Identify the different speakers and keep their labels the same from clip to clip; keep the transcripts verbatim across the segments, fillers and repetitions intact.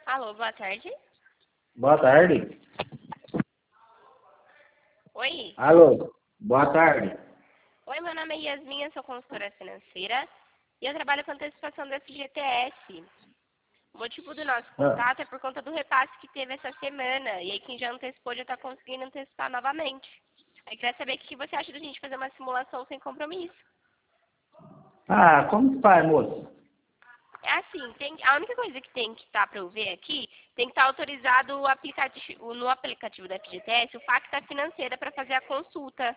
Speaker 1: Alô, boa tarde.
Speaker 2: Boa tarde.
Speaker 1: Oi.
Speaker 2: Alô, boa tarde.
Speaker 1: Oi, meu nome é Yasmin, eu sou consultora financeira e eu trabalho com antecipação do F G T S. O motivo do nosso
Speaker 2: Ah,
Speaker 1: contato é por conta do repasse que teve essa semana. E aí quem já antecipou já está conseguindo antecipar novamente. Aí queria saber o que você acha da gente fazer uma simulação sem compromisso.
Speaker 2: ah, como que faz, moço?
Speaker 1: É assim, tem, a única coisa que tem que estar para eu ver aqui, tem que estar autorizado o aplicativo, no aplicativo da F G T S o Facta Financeira para fazer a consulta.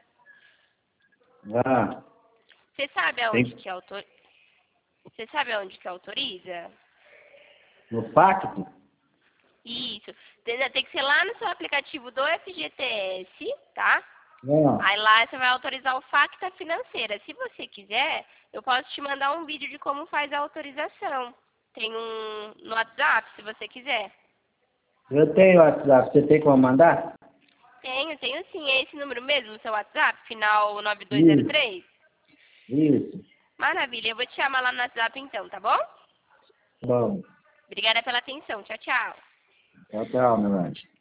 Speaker 2: Ah,
Speaker 1: Você sabe aonde
Speaker 2: tem
Speaker 1: que autor... Você sabe aonde que autoriza?
Speaker 2: no pacto?
Speaker 1: Isso. Tem, tem que ser lá no seu aplicativo do F G T S, tá?
Speaker 2: Ah,
Speaker 1: Aí lá você vai autorizar o Facta Financeira. Se você quiser, eu posso te mandar um vídeo de como faz a autorização. Tem um no WhatsApp, se você quiser.
Speaker 2: eu tenho WhatsApp, você tem como mandar?
Speaker 1: Tenho, tenho sim. É esse número mesmo, o seu WhatsApp, final nove dois zero
Speaker 2: Isso,
Speaker 1: três?
Speaker 2: isso.
Speaker 1: Maravilha, eu vou te chamar lá no WhatsApp então, tá bom?
Speaker 2: Bom,
Speaker 1: Obrigada pela atenção. Tchau, tchau.
Speaker 2: tchau, tchau, meu anjo.